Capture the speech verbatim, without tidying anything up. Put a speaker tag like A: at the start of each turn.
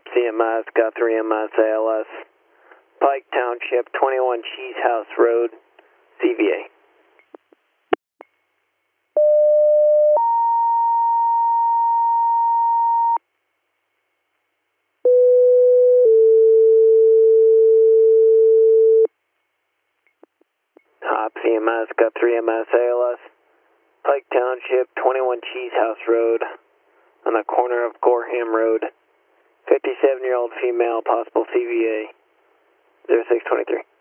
A: Top C M I, Scott three M I S A L S, Pike Township, twenty-one Cheese House Road, C V A. Top C M I, Scott three M I S A L S, Pike Township, twenty-one Cheese House Road, on the corner of Gorham Road, fifty-seven-year-old female, possible C V A, zero six twenty-three.